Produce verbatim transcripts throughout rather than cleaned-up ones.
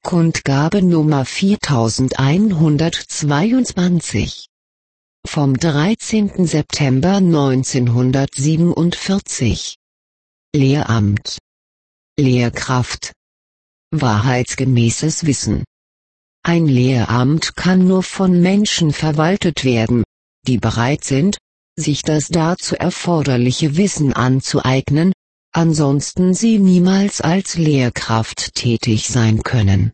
Kundgabe Nummer viertausendeinhundertzweiundzwanzig. Vom dreizehnten September neunzehnhundertsiebenundvierzig. Lehramt. Lehrkraft. Wahrheitsgemäßes Wissen. Ein Lehramt kann nur von Menschen verwaltet werden, die bereit sind, sich das dazu erforderliche Wissen anzueignen, ansonsten sie niemals als Lehrkraft tätig sein können.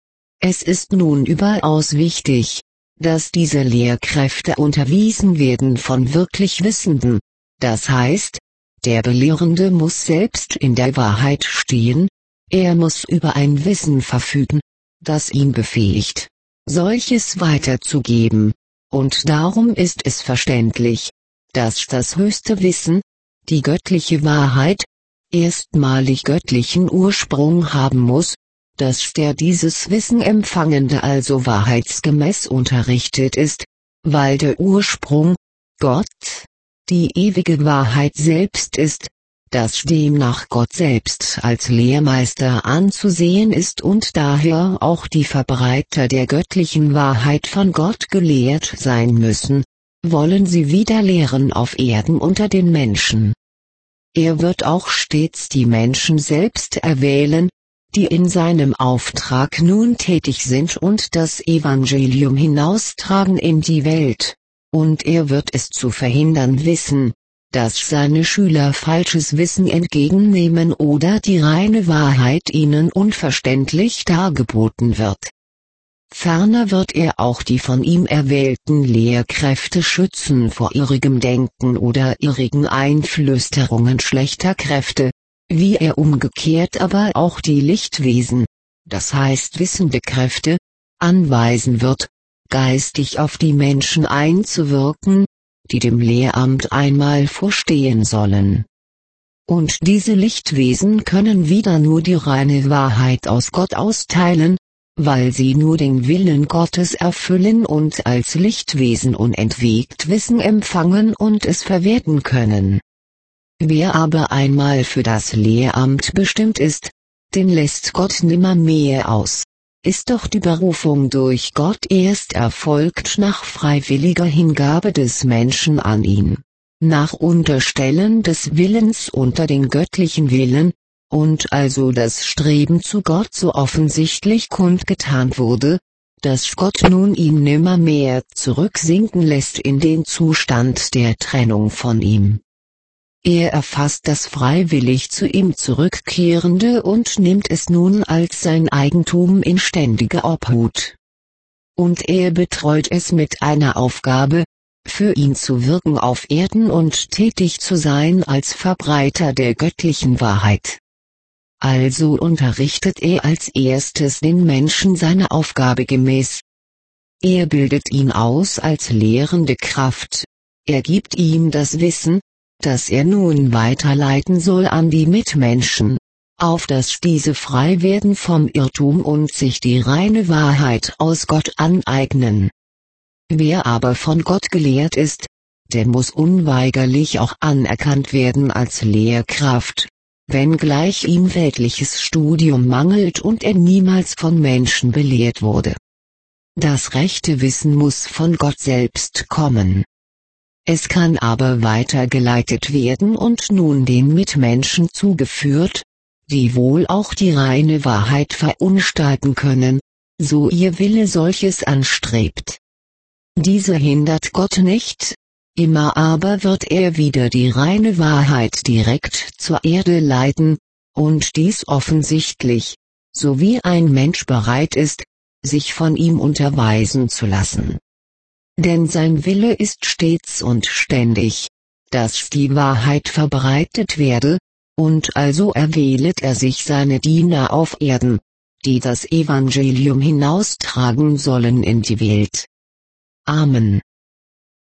Es ist nun überaus wichtig, dass diese Lehrkräfte unterwiesen werden von wirklich Wissenden, das heißt, der Belehrende muss selbst in der Wahrheit stehen, er muss über ein Wissen verfügen, das ihn befähigt, solches weiterzugeben, und darum ist es verständlich, dass das höchste Wissen, die göttliche Wahrheit, erstmalig göttlichen Ursprung haben muss, dass der dieses Wissen Empfangende also wahrheitsgemäß unterrichtet ist, weil der Ursprung, Gott, die ewige Wahrheit selbst ist, das demnach Gott selbst als Lehrmeister anzusehen ist und daher auch die Verbreiter der göttlichen Wahrheit von Gott gelehrt sein müssen, wollen sie wieder lehren auf Erden unter den Menschen. Er wird auch stets die Menschen selbst erwählen, die in seinem Auftrag nun tätig sind und das Evangelium hinaustragen in die Welt, und er wird es zu verhindern wissen, dass seine Schüler falsches Wissen entgegennehmen oder die reine Wahrheit ihnen unverständlich dargeboten wird. Ferner wird er auch die von ihm erwählten Lehrkräfte schützen vor irrigem Denken oder irrigen Einflüsterungen schlechter Kräfte, wie er umgekehrt aber auch die Lichtwesen, das heißt wissende Kräfte, anweisen wird, geistig auf die Menschen einzuwirken, die dem Lehramt einmal vorstehen sollen. Und diese Lichtwesen können wieder nur die reine Wahrheit aus Gott austeilen, weil sie nur den Willen Gottes erfüllen und als Lichtwesen unentwegt Wissen empfangen und es verwerten können. Wer aber einmal für das Lehramt bestimmt ist, den lässt Gott nimmermehr aus. Ist doch die Berufung durch Gott erst erfolgt nach freiwilliger Hingabe des Menschen an ihn, nach Unterstellen des Willens unter den göttlichen Willen, und also das Streben zu Gott so offensichtlich kundgetan wurde, dass Gott nun ihn nimmermehr zurücksinken lässt in den Zustand der Trennung von ihm. Er erfasst das freiwillig zu ihm Zurückkehrende und nimmt es nun als sein Eigentum in ständige Obhut. Und er betreut es mit einer Aufgabe, für ihn zu wirken auf Erden und tätig zu sein als Verbreiter der göttlichen Wahrheit. Also unterrichtet er als erstes den Menschen seine Aufgabe gemäß. Er bildet ihn aus als lehrende Kraft, er gibt ihm das Wissen, das er nun weiterleiten soll an die Mitmenschen, auf dass diese frei werden vom Irrtum und sich die reine Wahrheit aus Gott aneignen. Wer aber von Gott gelehrt ist, der muss unweigerlich auch anerkannt werden als Lehrkraft, wenngleich ihm weltliches Studium mangelt und er niemals von Menschen belehrt wurde. Das rechte Wissen muss von Gott selbst kommen. Es kann aber weitergeleitet werden und nun den Mitmenschen zugeführt, die wohl auch die reine Wahrheit verunstalten können, so ihr Wille solches anstrebt. Diese hindert Gott nicht, immer aber wird er wieder die reine Wahrheit direkt zur Erde leiten, und dies offensichtlich, so wie ein Mensch bereit ist, sich von ihm unterweisen zu lassen. Denn sein Wille ist stets und ständig, dass die Wahrheit verbreitet werde, und also erwählet er sich seine Diener auf Erden, die das Evangelium hinaustragen sollen in die Welt. Amen.